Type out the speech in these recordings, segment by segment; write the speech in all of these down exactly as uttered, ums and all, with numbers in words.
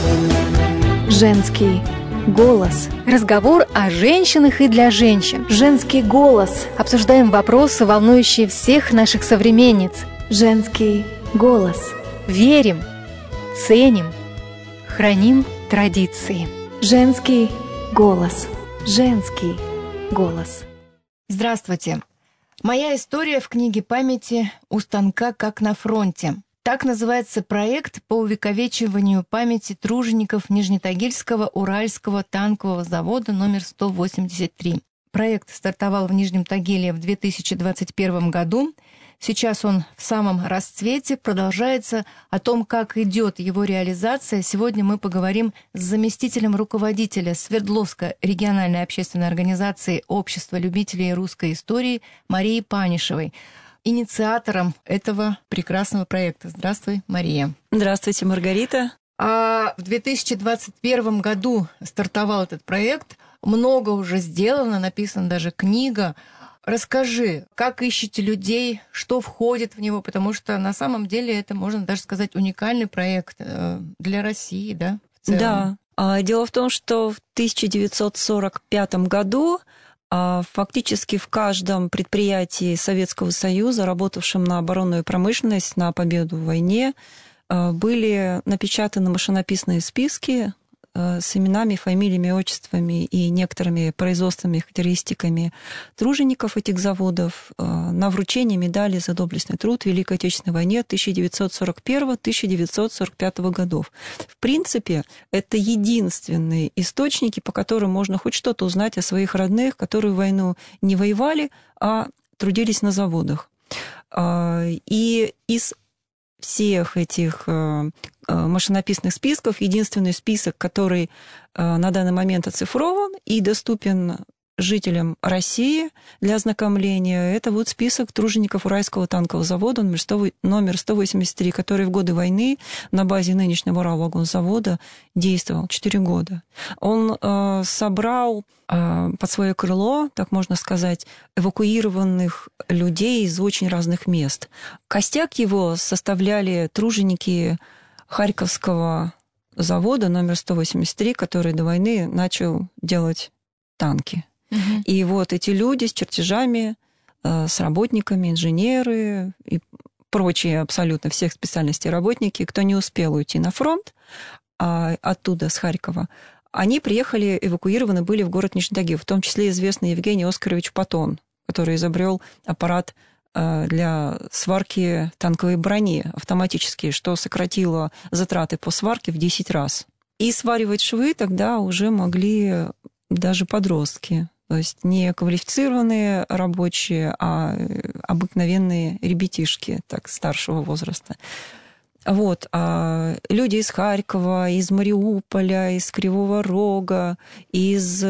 Женский голос. Разговор о женщинах и для женщин. Женский голос. Обсуждаем вопросы, волнующие всех наших современниц. Женский голос. Верим, ценим, храним традиции. Женский голос. Женский голос. Здравствуйте. Моя история в книге памяти «У станка, как на фронте». Так называется проект по увековечиванию памяти тружеников Нижнетагильского Уральского танкового завода номер сто восемьдесят три. Проект стартовал в Нижнем Тагиле в две тысячи двадцать первом году. Сейчас он в самом расцвете, продолжается. О том, как идет его реализация, сегодня мы поговорим с заместителем руководителя Свердловской региональной общественной организации «Общество любителей русской истории» Марией Панишевой, инициатором этого прекрасного проекта. Здравствуй, Мария. Здравствуйте, Маргарита. А в две тысячи двадцать первом году стартовал этот проект. Много уже сделано, написана даже книга. Расскажи, как ищете людей, что входит в него, потому что на самом деле это, можно даже сказать, уникальный проект для России, да? В целом. Да. Дело в том, что в тысяча девятьсот сорок пятом году фактически в каждом предприятии Советского Союза, работавшем на оборонную промышленность, на победу в войне, были напечатаны машинописные списки с именами, фамилиями, отчествами и некоторыми производственными характеристиками тружеников этих заводов на вручение медали за доблестный труд в Великой Отечественной войне тысяча девятьсот сорок первого — тысяча девятьсот сорок пятого годов. В принципе, это единственные источники, по которым можно хоть что-то узнать о своих родных, которые в войну не воевали, а трудились на заводах. И из всех этих машинописных списков единственный список, который на данный момент оцифрован и доступен жителям России для ознакомления, это вот список тружеников Уральского танкового завода номер сто восемьдесят три, который в годы войны на базе нынешнего Уралвагонзавода действовал четыре года. Он э, собрал э, под свое крыло, так можно сказать, эвакуированных людей из очень разных мест. Костяк его составляли труженики Харьковского завода номер сто восемьдесят три, который до войны начал делать танки. Угу. И вот эти люди с чертежами, с работниками, инженеры и прочие абсолютно всех специальностей работники, кто не успел уйти на фронт, а оттуда, с Харькова, они приехали, эвакуированы были в город Нижний Тагил, в том числе известный Евгений Оскарович Патон, который изобрел аппарат для сварки танковой брони автоматически, что сократило затраты по сварке в десять раз. И сваривать швы тогда уже могли даже подростки. То есть не квалифицированные рабочие, а обыкновенные ребятишки так, старшего возраста. Вот. А люди из Харькова, из Мариуполя, из Кривого Рога, из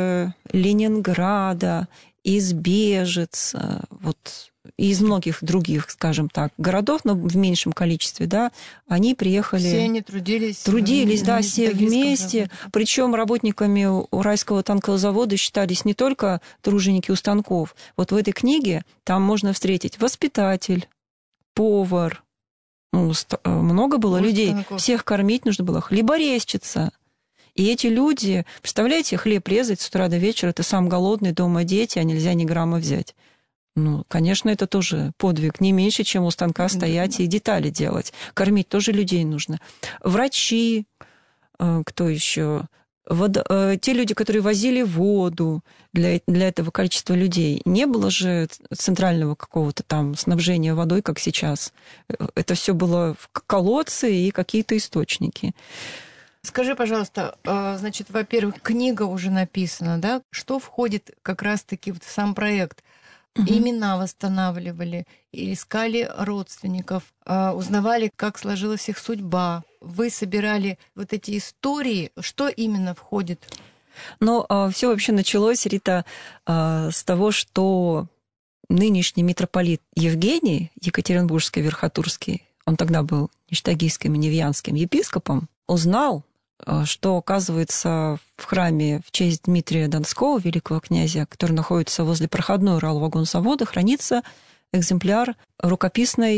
Ленинграда, из Бежеца, вот, из многих других, скажем так, городов, но в меньшем количестве, да, они приехали... Все они трудились. Трудились, да, все вместе. Причем работниками Уральского танкового завода считались не только труженики у станков. Вот в этой книге там можно встретить воспитатель, повар, ну, много было людей. Станков. Всех кормить нужно было, хлеборезчица. И эти люди, представляете, хлеб резать с утра до вечера, ты сам голодный, дома дети, а нельзя ни грамма взять. Ну, конечно, это тоже подвиг, не меньше, чем у станка стоять и детали делать. Кормить тоже людей нужно. Врачи, кто еще? Водо... Те люди, которые возили воду для, для этого количества людей. Не было же центрального какого-то там снабжения водой, как сейчас. Это все было в колодцы и какие-то источники. Скажи, пожалуйста, значит, во-первых, книга уже написана, да? Что входит как раз-таки в сам проект? Угу. Имена восстанавливали, искали родственников, узнавали, как сложилась их судьба. Вы собирали вот эти истории. Что именно входит? Ну, все вообще началось, Рита, с того, что нынешний митрополит Евгений, Екатеринбургский, Верхотурский, он тогда был ништагийским и невьянским епископом, узнал, что, оказывается, в храме в честь Дмитрия Донского, великого князя, который находится возле проходной Уралвагонзавода, хранится экземпляр рукописной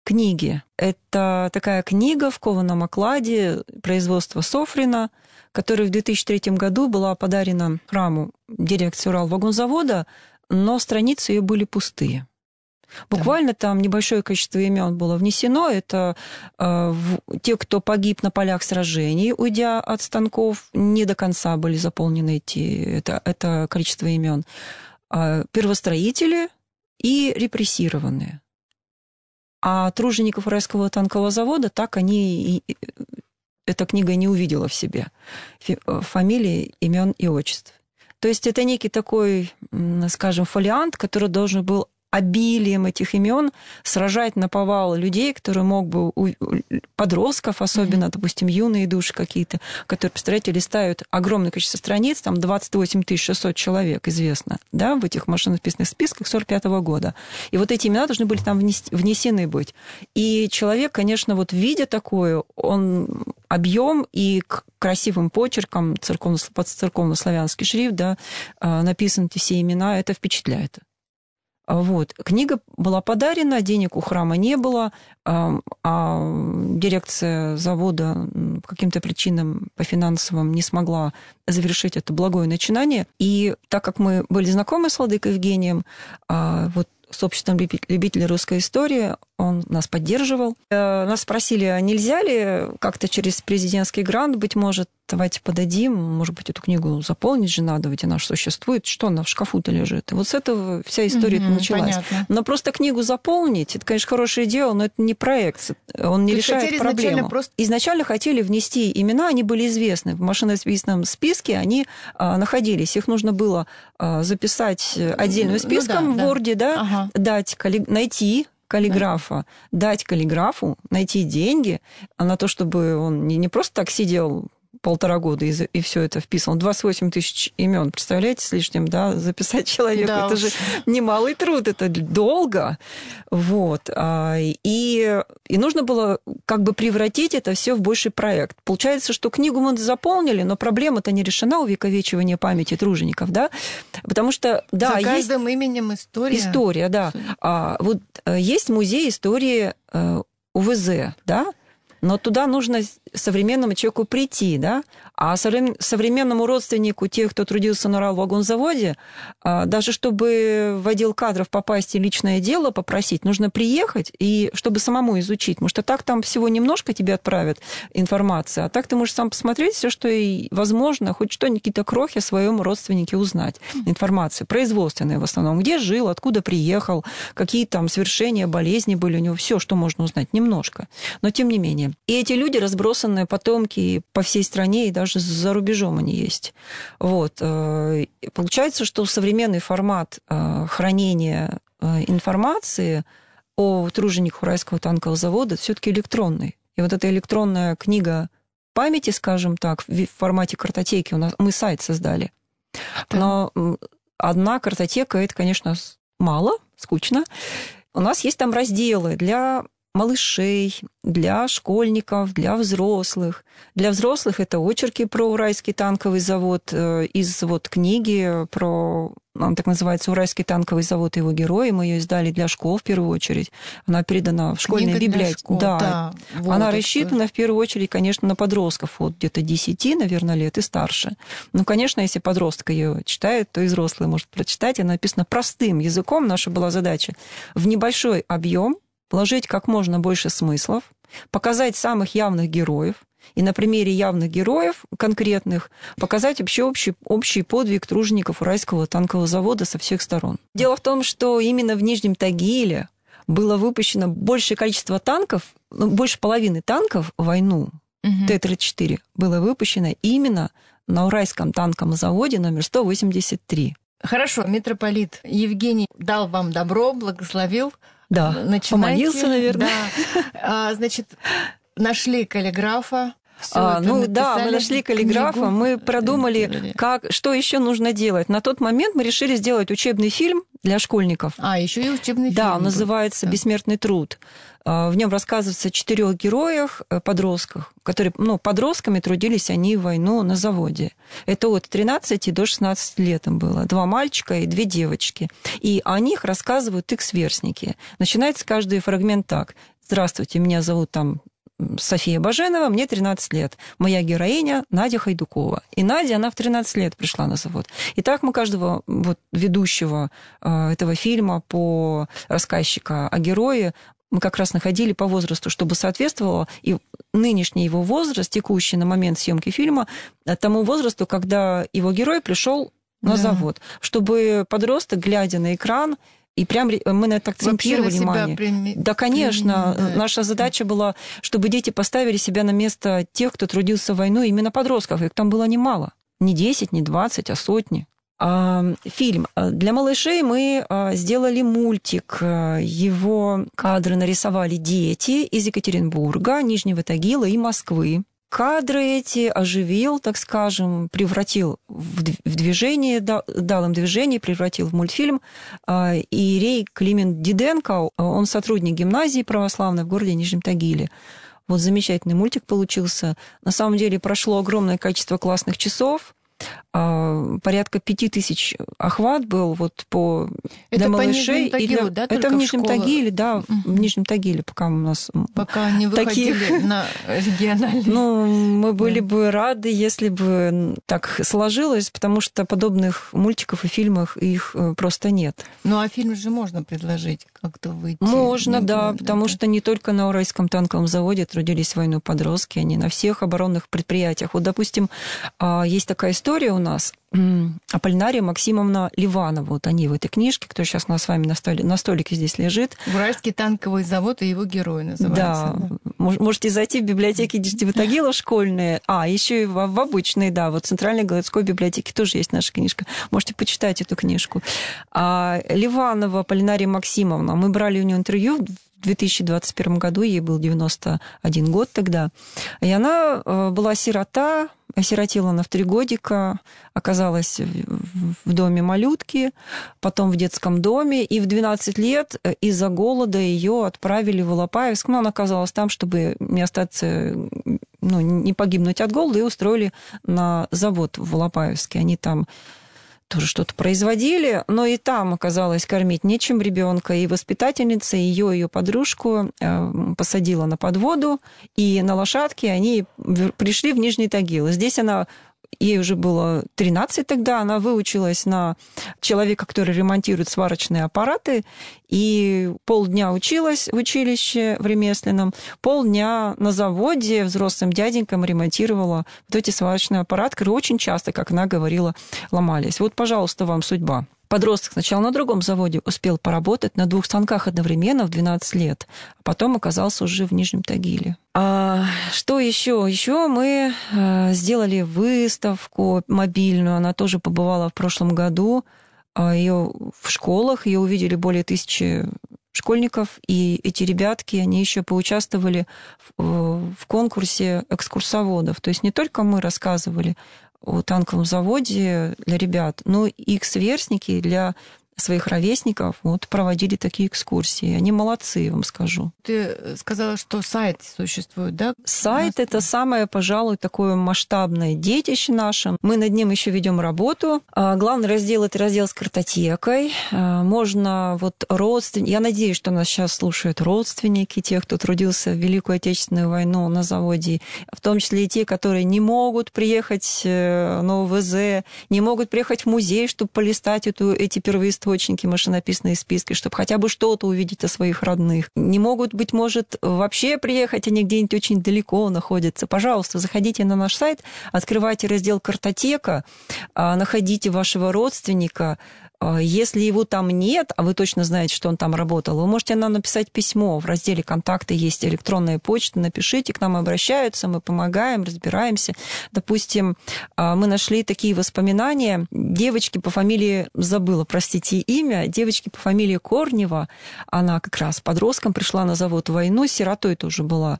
книги. Это такая книга в кованом окладе производства Софрина, которая в две тысячи третьем году была подарена храму дирекции Уралвагонзавода, но страницы ее были пустые. Буквально там небольшое количество имен было внесено. Это э, в, те, кто погиб на полях сражений, уйдя от станков, не до конца были заполнены эти, это, это количество имен. Э, первостроители и репрессированные. А тружеников Уральского танкового завода так они и, эта книга не увидела в себе. Фамилии, имен и отчеств. То есть это некий такой, скажем, фолиант, который должен был обилием этих имен сражать наповал людей, которые мог бы, подростков особенно, mm-hmm. допустим, юные души какие-то, которые, представляете, листают огромное количество страниц, там двадцать восемь тысяч шестьсот человек известно, да, в этих машинописных списках сорок пятого года. И вот эти имена должны были там внесены быть. И человек, конечно, вот видя такое, он объем и красивым почерком, церковно, под церковно-славянский шрифт, да, написаны эти все имена, это впечатляет. Вот. Книга была подарена, денег у храма не было, а дирекция завода по каким-то причинам по финансовым не смогла завершить это благое начинание. И так как мы были знакомы с владыкой Евгением, вот с обществом любителей русской истории, он нас поддерживал. Нас спросили, а нельзя ли как-то через президентский грант, быть может, давайте подадим, может быть, эту книгу заполнить же надо, ведь она же существует, что она в шкафу-то лежит. И вот с этого вся история mm-hmm, началась. Понятно. Но просто книгу заполнить, это, конечно, хорошее дело, но это не проект, он не решает проблему. Изначально, просто... изначально хотели внести имена, они были известны. В машинописном списке они а, находились. Их нужно было а, записать отдельным списком ну, да, в Word, да, да ага. дать, найти каллиграфа, да. дать каллиграфу, найти деньги на то, чтобы он не, не просто так сидел полтора года и, и все это вписал. двадцать восемь тысяч имен, представляете, с лишним, да, записать человека. Да это уж. Же немалый труд, это долго. Вот. И, и нужно было как бы превратить это все в больший проект. Получается, что книгу мы заполнили, но проблема-то не решена увековечивания памяти тружеников, да, потому что, да, за каждым есть... именем история. История, да. А, вот есть музей истории УВЗ, да, но туда нужно современному человеку прийти, да? А современному родственнику тех, кто трудился на Уралвагонзаводе, даже чтобы в отдел кадров попасть и личное дело попросить, нужно приехать, и чтобы самому изучить. Потому что так там всего немножко тебе отправят информацию, а так ты можешь сам посмотреть все, что и возможно, хоть что, какие-то крохи о своем родственнике узнать. Информацию производственная в основном. Где жил, откуда приехал, какие там свершения, болезни были у него, все, что можно узнать, немножко. Но тем не менее. И эти люди, разбросанные потомки по всей стране, и даже за рубежом они есть. Вот. Получается, что современный формат хранения информации о тружениках Уральского танкового завода все-таки электронный. И вот эта электронная книга памяти, скажем так, в формате картотеки, у нас, мы сайт создали. Да. Но одна картотека – это, конечно, мало, скучно. У нас есть там разделы для малышей, для школьников, для взрослых. Для взрослых это очерки про Уральский танковый завод из вот книги про, он так называется, Уральский танковый завод и его герои. Мы ее издали для школ в первую очередь. Она передана в школьной библиотеке. Да, да. Вот она рассчитана в первую очередь, конечно, на подростков от где-то десяти, наверное, лет и старше. Ну, конечно, если подросток ее читает, то и взрослый может прочитать. Она написана простым языком. Наша была задача в небольшой объем вложить как можно больше смыслов, показать самых явных героев, и на примере явных героев конкретных показать вообще общий, общий подвиг тружеников Уральского танкового завода со всех сторон. Дело в том, что именно в Нижнем Тагиле было выпущено большее количество танков, ну, больше половины танков в войну, угу. Т тридцать четыре, было выпущено именно на Уральском танковом заводе номер сто восемьдесят три. Хорошо, митрополит Евгений дал вам добро, благословил. Да, начинайте. Помолился, наверное. Да. А, значит, нашли каллиграфа. А, ну да, мы нашли каллиграфа, книгу. Мы продумали, как, что еще нужно делать. На тот момент мы решили сделать учебный фильм для школьников. А, еще и учебный да, фильм. Да, он называется «Бессмертный труд». В нем рассказывается о четырех героях, подростках, которые, ну, подростками трудились они в войну на заводе. Это от тринадцати до шестнадцати лет им было. Два мальчика и две девочки. И о них рассказывают их сверстники. Начинается каждый фрагмент так. здравствуйте, меня зовут там София Баженова, мне тринадцать лет. Моя героиня Надя Хайдукова. И Надя, она в тринадцать лет пришла на завод. И так мы каждого вот, ведущего э, этого фильма по рассказчика о герое мы как раз находили по возрасту, чтобы соответствовало и нынешний его возраст, текущий на момент съемки фильма, тому возрасту, когда его герой пришел на да. завод. Чтобы подросток, глядя на экран, и прям мы на это акцентировали внимание. Прими... Да, конечно. Да. Наша задача была, чтобы дети поставили себя на место тех, кто трудился в войну, именно подростков. Их там было немало. Не десять, не двадцать, а сотни. Фильм. Для малышей мы сделали мультик. Его кадры нарисовали дети из Екатеринбурга, Нижнего Тагила и Москвы. Кадры эти оживил, так скажем, превратил в движение, дал им движение, превратил в мультфильм. Иерей Климент Диденко, он сотрудник гимназии православной в городе Нижнем Тагиле. Вот замечательный мультик получился. На самом деле прошло огромное количество классных часов. Порядка пяти тысяч охват был вот по это для по малышей. Нижнему Тагилу, для... да? Это в Нижнем школа... Тагиле, да, uh-huh. в Нижнем Тагиле, пока у нас пока не выходили таких... на региональные. Ну, мы были бы рады, если бы так сложилось, потому что подобных мультиков и фильмов их просто нет. Ну, а фильм же можно предложить как-то выйти? Можно, да, потому что не только на Уральском танковом заводе трудились в войну подростки, они на всех оборонных предприятиях. Вот, допустим, есть такая история у нас. Аполлинария Максимовна Ливанова. Вот они в этой книжке, которая сейчас у нас с вами на, столе, на столике здесь лежит. Уральский танковый завод и его герой называется. Да. да. Можете зайти в библиотеки Нижнего Тагила школьные. А, еще и в, в обычные, да. Вот в Центральной городской библиотеке тоже есть наша книжка. Можете почитать эту книжку. А Ливанова Аполлинария Максимовна. Мы брали у нее интервью в две тысячи двадцать первом году, ей был девяносто один год тогда. И она была сирота, осиротела она в три годика, оказалась в доме малютки, потом в детском доме, и в двенадцать лет из-за голода ее отправили в Алапаевск. Но она оказалась там, чтобы не остаться, ну, не погибнуть от голода, и устроили на завод в Алапаевске. Они там тоже что-то производили, но и там оказалось кормить нечем ребенка, и воспитательница ее, ее подружку посадила на подводу, и на лошадке они пришли в Нижний Тагил. Здесь она, ей уже было тринадцать тогда, она выучилась на человека, который ремонтирует сварочные аппараты, и полдня училась в училище в ремесленном, полдня на заводе взрослым дяденькам ремонтировала вот эти сварочные аппараты, которые очень часто, как она говорила, ломались. Вот, пожалуйста, вам судьба. Подросток сначала на другом заводе успел поработать на двух станках одновременно в двенадцать лет, а потом оказался уже в Нижнем Тагиле. А что еще? Еще мы сделали выставку мобильную, она тоже побывала в прошлом году. Ее в школах, ее увидели более тысячи школьников, и эти ребятки, они еще поучаствовали в, в конкурсе экскурсоводов. То есть не только мы рассказывали о танковом заводе для ребят, но и их сверстники для своих ровесников вот, проводили такие экскурсии. Они молодцы, я вам скажу. Ты сказала, что сайт существует, да? Сайт – это самое, пожалуй, такое масштабное детище наше. Мы над ним еще ведем работу. Главный раздел – это раздел с картотекой. Можно вот родственники... Я надеюсь, что нас сейчас слушают родственники тех, кто трудился в Великую Отечественную войну на заводе, в том числе и те, которые не могут приехать на ОВЗ, не могут приехать в музей, чтобы полистать эту, эти первоисточники, машинописные списки, чтобы хотя бы что-то увидеть о своих родных. Не могут, быть может, вообще приехать, они где-нибудь очень далеко находятся. Пожалуйста, заходите на наш сайт, открывайте раздел «Картотека», находите вашего родственника. Если его там нет, а вы точно знаете, что он там работал, вы можете нам написать письмо. В разделе «Контакты» есть электронная почта, напишите, к нам обращаются, мы помогаем, разбираемся. Допустим, мы нашли такие воспоминания девочки по фамилии, забыла, простите, имя, девочки по фамилии Корнева, она как раз подростком пришла на завод в войну, сиротой тоже была.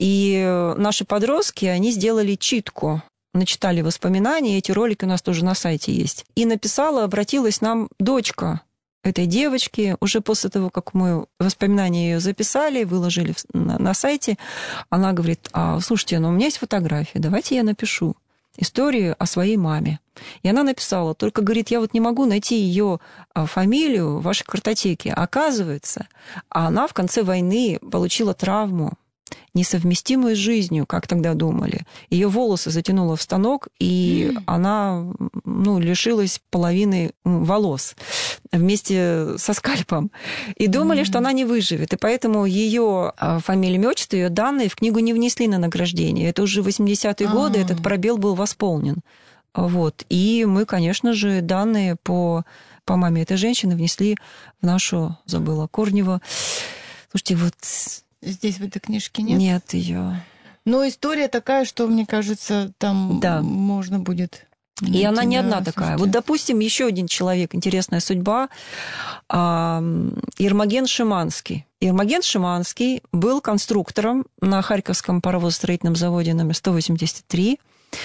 И наши подростки, они сделали читку, начитали воспоминания, эти ролики у нас тоже на сайте есть. И написала, обратилась нам дочка этой девочки, уже после того, как мы воспоминания ее записали, выложили на, на сайте, она говорит: а, слушайте, ну у меня есть фотографии, давайте я напишу. историю о своей маме. И она написала, только, говорит, я вот не могу найти ее фамилию в вашей картотеке. Оказывается, она в конце войны получила травму, несовместимую с жизнью, как тогда думали. Ее волосы затянуло в станок, и mm. она ну, лишилась половины волос вместе со скальпом. И думали, mm. что она не выживет. И поэтому ее фамилия, имя, отчество, ее данные в книгу не внесли на награждение. Это уже восьмидесятые mm. годы, этот пробел был восполнен. Вот. И мы, конечно же, данные по, по маме этой женщины внесли в нашу, забыла, Корнева. Слушайте, вот... Здесь в этой книжке нет? Нет ее. Но история такая, что, мне кажется, там да. можно будет... И найти, она не одна да, такая. Слушайте. Вот, допустим, еще один человек, интересная судьба, Ермоген Шиманский. Ермоген Шиманский был конструктором на Харьковском паровозостроительном заводе номер сто восемьдесят три.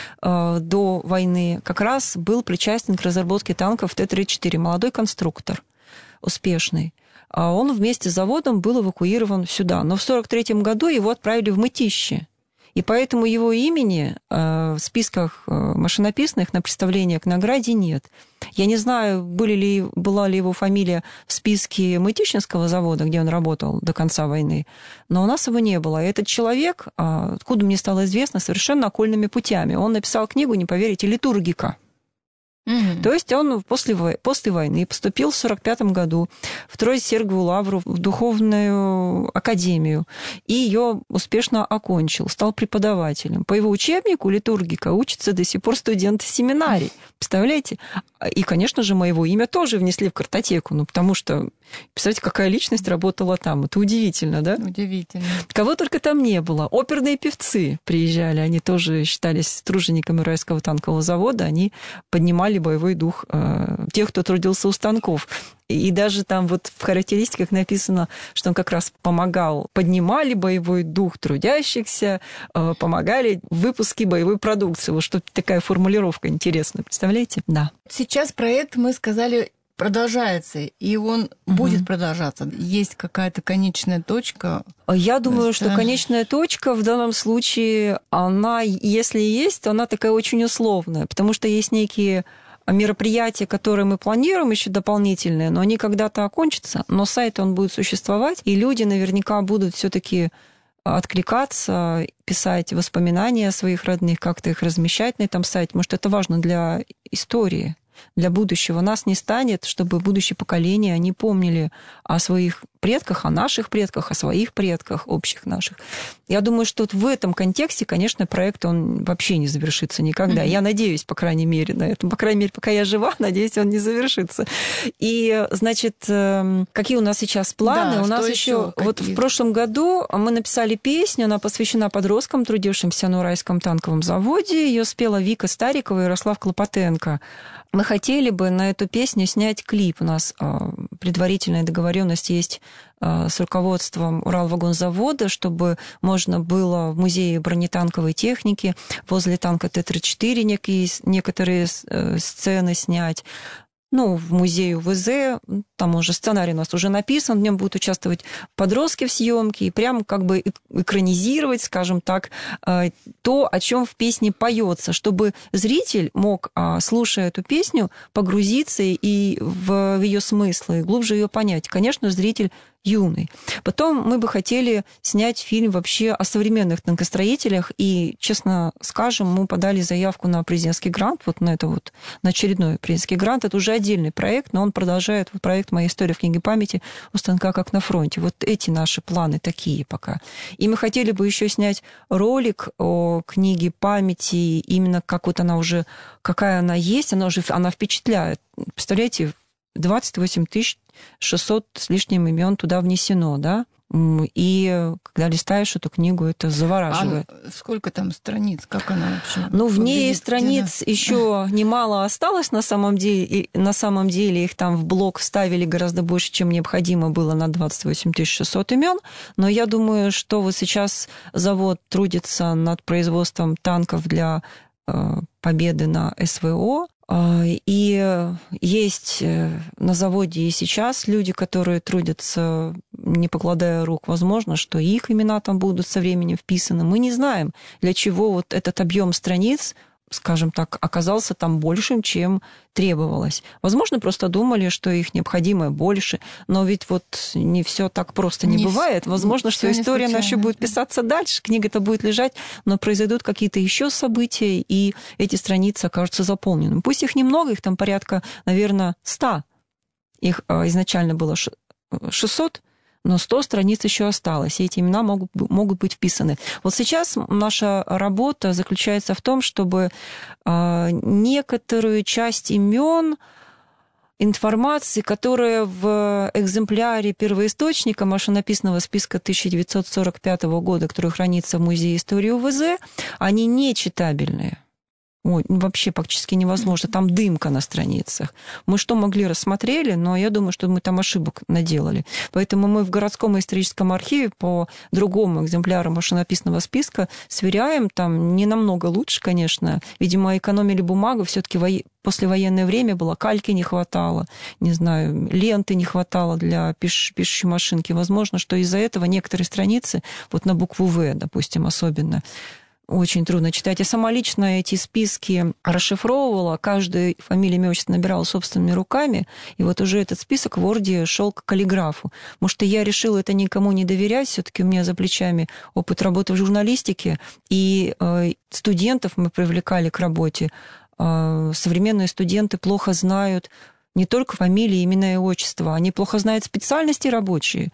До войны как раз был причастен к разработке танков Т тридцать четыре. Молодой конструктор, успешный. Он вместе с заводом был эвакуирован сюда. Но в сорок третьем году его отправили в Мытищи. И поэтому его имени в списках машинописных на представление к награде нет. Я не знаю, были ли, была ли его фамилия в списке Мытищинского завода, где он работал до конца войны, но у нас его не было. И этот человек, откуда мне стало известно, совершенно окольными путями. Он написал книгу, не поверите, «Литургика». Mm-hmm. То есть он после, после войны поступил в сорок пятом году в Троице-Сергиеву лавру, в духовную академию, и ее успешно окончил, стал преподавателем. По его учебнику «Литургика» учатся до сих пор студенты семинарий. Представляете? И, конечно же, моего имя тоже внесли в картотеку, ну, потому что, представляете, какая личность работала там. Это удивительно, да? Удивительно. Кого только там не было. Оперные певцы приезжали, они тоже считались тружениками Уральского танкового завода, они поднимали боевой дух э, тех, кто трудился у станков. И даже там вот в характеристиках написано, что он как раз помогал, поднимали боевой дух трудящихся, э, помогали в выпуске боевой продукции. Вот что такая формулировка интересная, представляете? Да. Сейчас проект, мы сказали, продолжается, и он угу. будет продолжаться. Есть какая-то конечная точка? Я думаю, что конечная точка в данном случае, она, если есть, то она такая очень условная, потому что есть некие мероприятия, которые мы планируем еще дополнительные, но они когда-то окончатся, но сайт, он будет существовать, и люди наверняка будут все-таки откликаться, писать воспоминания о своих родных, как-то их размещать на этом сайте, потому что это важно для истории, для будущего. Нас не станет, чтобы будущее поколение, они помнили о своих предках, о наших предках, о своих предках, общих наших. Я думаю, что вот в этом контексте, конечно, проект, он вообще не завершится никогда. Mm-hmm. Я надеюсь, по крайней мере, на это. По крайней мере, пока я жива, надеюсь, он не завершится. И, значит, какие у нас сейчас планы? Да, у нас еще... Вот в прошлом году мы написали песню, она посвящена подросткам, трудившимся на Уральском танковом заводе. Ее спела Вика Старикова и Ярослав Клопотенко. Мы хотели бы на эту песню снять клип. У нас предварительная договоренность есть с руководством Уралвагонзавода, чтобы можно было в музее бронетанковой техники возле танка Т тридцать четыре некоторые сцены снять. Ну, в музее У В З, там уже сценарий у нас уже написан, в нем будут участвовать подростки в съемке, и прям как бы экранизировать, скажем так, то, о чем в песне поется, чтобы зритель мог, слушая эту песню, погрузиться и в ее смысл, и глубже ее понять. Конечно, зритель юный. Потом мы бы хотели снять фильм вообще о современных танкостроителях, и, честно скажем, мы подали заявку на президентский грант, вот на это вот, на очередной президентский грант. Это уже отдельный проект, но он продолжает вот проект «Моя история в книге памяти» у станка как на фронте. Вот эти наши планы такие пока. И мы хотели бы еще снять ролик о книге памяти, именно как вот она уже, какая она есть, она уже, она впечатляет. Представляете, двадцать восемь тысяч шестьсот с лишним имен туда внесено, да? И когда листаешь эту книгу, это завораживает. А сколько там страниц? Как она вообще? Ну, в ней страниц еще немало осталось на самом деле. И на самом деле их там в блок вставили гораздо больше, чем необходимо было на двадцать восемь тысяч шестьсот имен. Но я думаю, что вот сейчас завод трудится над производством танков для победы на С В О. И есть на заводе и сейчас люди, которые трудятся, не покладая рук. Возможно, что их имена там будут со временем вписаны. Мы не знаем, для чего вот этот объем страниц скажем так, оказался там большим, чем требовалось. Возможно, просто думали, что их необходимо больше, но ведь вот не все так просто не, не бывает. Возможно, что история наша будет писаться дальше, книга-то будет лежать, но произойдут какие-то еще события, и эти страницы окажутся заполненными. Пусть их немного, их там порядка, наверное, ста. Их изначально было шестьсот, но сто страниц еще осталось, и эти имена могут, могут быть вписаны. Вот сейчас наша работа заключается в том, чтобы э, некоторую часть имен, информации, которая в экземпляре первоисточника машинописного списка тысяча девятьсот сорок пятого года, который хранится в Музее истории УВЗ, они нечитабельные. Ой, вообще практически невозможно. Там дымка на страницах. Мы что могли, рассмотрели, но я думаю, что мы там ошибок наделали. Поэтому мы в городском историческом архиве по другому экземпляру машинописного списка сверяем. Там не намного лучше, конечно. Видимо, экономили бумагу. Все-таки во... послевоенное время было, кальки не хватало, не знаю, ленты не хватало для пиш... пишущей машинки. Возможно, что из-за этого некоторые страницы, вот на букву «В», допустим, особенно, очень трудно читать. Я сама лично эти списки расшифровывала, каждую фамилию, имя, отчество набирала собственными руками, и вот уже этот список в Word шел к каллиграфу. Потому что я решила это никому не доверять, все-таки у меня за плечами опыт работы в журналистике, и э, студентов мы привлекали к работе. Э, современные студенты плохо знают не только фамилии, имена и отчества, они плохо знают специальности рабочие.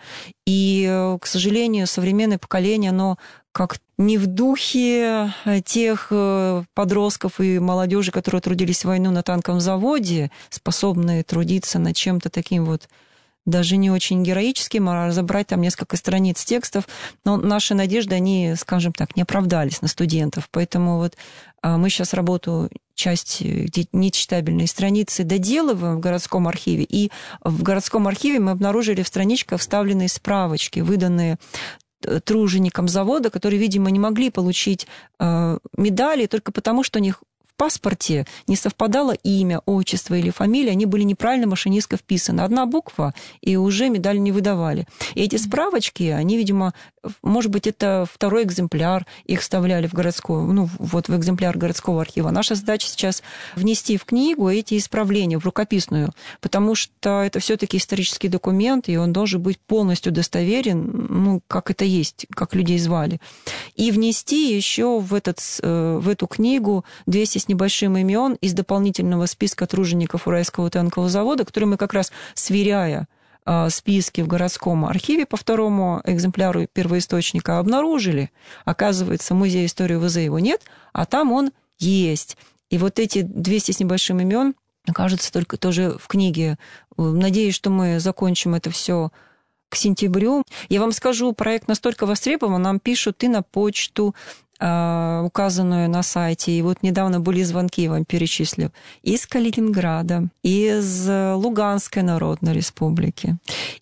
И, к сожалению, современное поколение, оно как не в духе тех подростков и молодежи, которые трудились в войну на танковом заводе, способные трудиться над чем-то таким вот даже не очень героическим, а разобрать там несколько страниц текстов. Но наши надежды, они, скажем так, не оправдались на студентов. Поэтому вот мы сейчас работу, часть нечитабельной страницы доделываем в городском архиве. И в городском архиве мы обнаружили в страничках вставленные справочки, выданные труженикам завода, которые, видимо, не могли получить медали только потому, что у них в паспорте не совпадало имя, отчество или фамилия, они были неправильно машинистко вписаны. Одна буква, и уже медаль не выдавали. И эти справочки, они, видимо, может быть, это второй экземпляр, их вставляли в городскую, ну, вот в экземпляр городского архива. Наша задача сейчас внести в книгу эти исправления, в рукописную, потому что это все-таки исторический документ, и он должен быть полностью достоверен, ну, как это есть, как людей звали. И внести еще в, этот, в эту книгу двести с небольшим имен из дополнительного списка тружеников Уральского танкового завода, который мы как раз, сверяя списки в городском архиве по второму экземпляру первоисточника, обнаружили. Оказывается, в Музее истории УВЗ его нет, а там он есть. И вот эти двести с небольшим имен окажутся только тоже в книге. Надеюсь, что мы закончим это все к сентябрю. Я вам скажу, проект настолько востребован, нам пишут и на почту, указанную на сайте. И вот недавно были звонки, я вам перечислю, из Калининграда, из Луганской Народной Республики.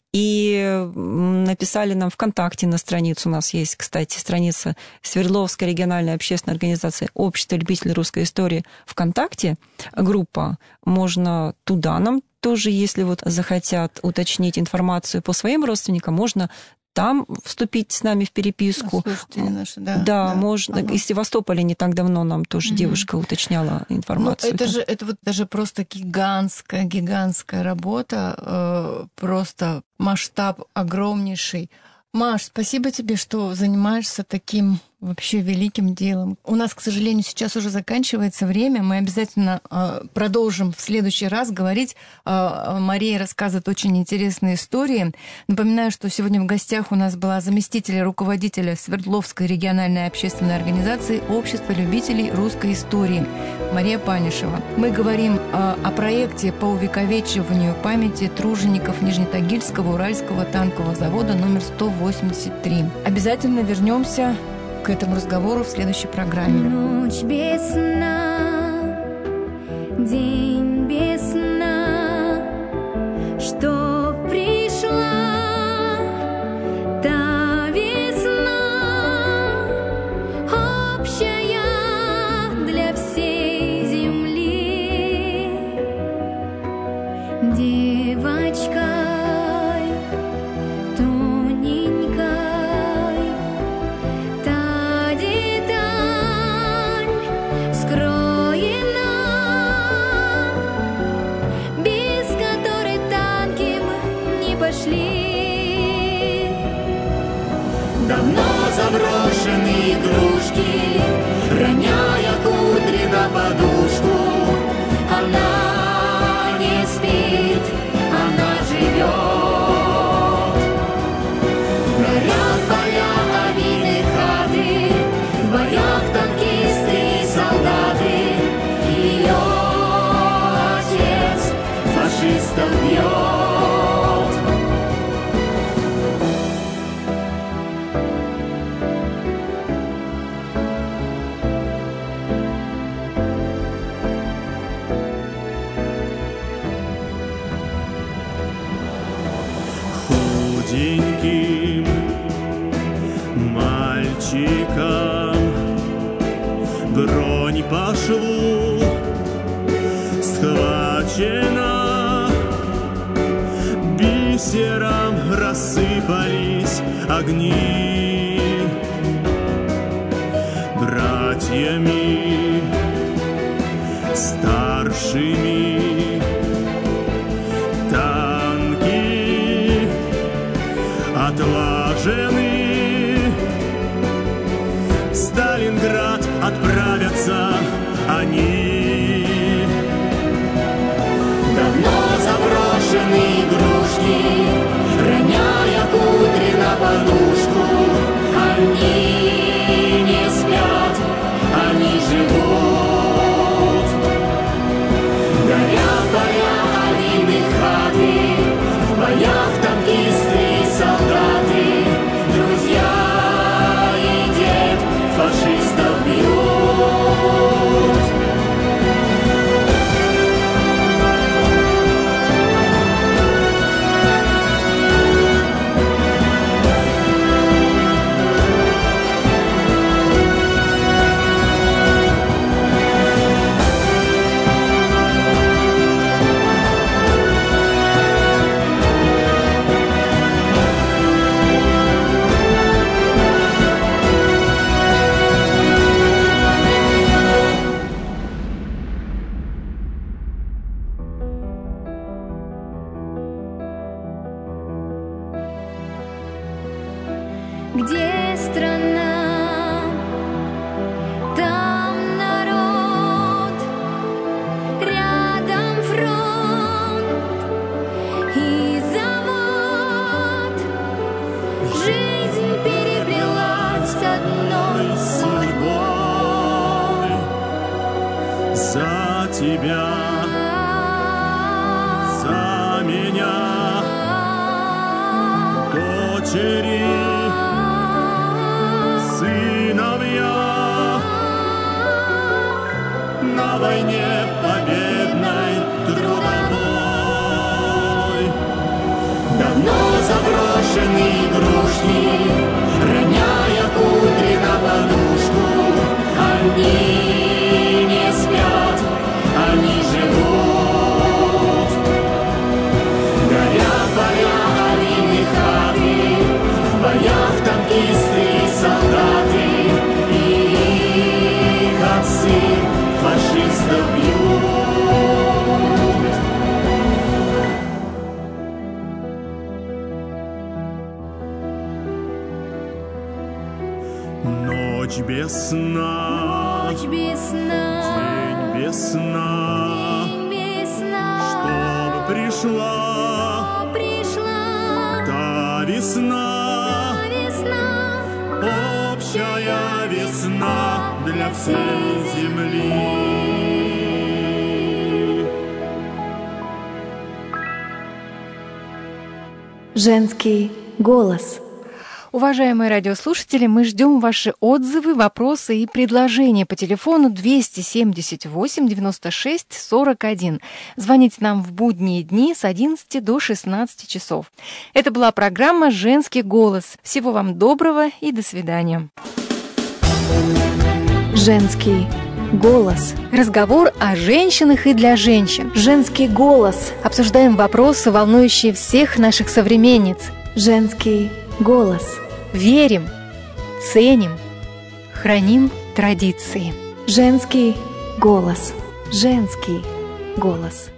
И написали нам ВКонтакте на страницу, у нас есть, кстати, страница Свердловской региональной общественной организации Общество любителей русской истории ВКонтакте, группа, можно туда нам тоже, если вот захотят уточнить информацию по своим родственникам, можно там вступить с нами в переписку. Слушатели наши, да. Да, да. можно. Ага. Из Севастополя не так давно нам тоже угу. девушка уточняла информацию. Ну, это же это вот даже просто гигантская, гигантская работа, э, просто масштаб огромнейший. Маш, спасибо тебе, что занимаешься таким вообще великим делом. У нас, к сожалению, сейчас уже заканчивается время. Мы обязательно э, продолжим в следующий раз говорить. Э, Мария рассказывает очень интересные истории. Напоминаю, что сегодня в гостях у нас была заместитель руководителя Свердловской региональной общественной организации Общество любителей русской истории Мария Панишева. Мы говорим э, о проекте по увековечиванию памяти тружеников Нижнетагильского Уральского танкового завода номер сто восемьдесят три. Обязательно вернемся к этому разговору в следующей программе. Ночь без сна, день без сна, что пришла та весна, общая для всей земли. Девочка скроет игрушки, роняя кудри на подушку. Она не спит, она живет. Горят поля, авины, хаты, в боях танкисты и солдаты. Ее отец фашистов бьет. Худеньким мальчикам бронь по шву схвачена, бисером рассыпались огни. Братьями старшими танки отлажены, в Сталинград отправятся они. Давно заброшены игрушки, роняя кудри на подушку. Они не спят, они живут. Горят поля, авины, хаты, в боях танкисты и солдаты. Друзья и дед фашистов бьют. Где страна, там народ, рядом фронт и завод. Жизнь переплелась одной судьбой. За тебя, за меня, дочери, сыновья, на войне победной трудовой. Давно заброшены игрушки, роняя кудри на подушку. Они не спят, они живут. Горят поля, авины, хаты, в боях танкисты и солдаты. И их отцы фашистов бьют. Ночь без сна, Ночь без сна, день без сна, день без сна, чтобы пришла что пришла та весна, весна, общая весна для всей земли. Женский голос. Уважаемые радиослушатели, мы ждем ваши отзывы, вопросы и предложения по телефону двести семьдесят восемь девяносто шесть сорок один. Звоните нам в будние дни с одиннадцати до шестнадцати часов. Это была программа «Женский голос». Всего вам доброго и до свидания. Женский голос. Разговор о женщинах и для женщин. Женский голос. Обсуждаем вопросы, волнующие всех наших современниц. Женский голос. Верим, ценим, храним традиции. Женский голос. Женский голос.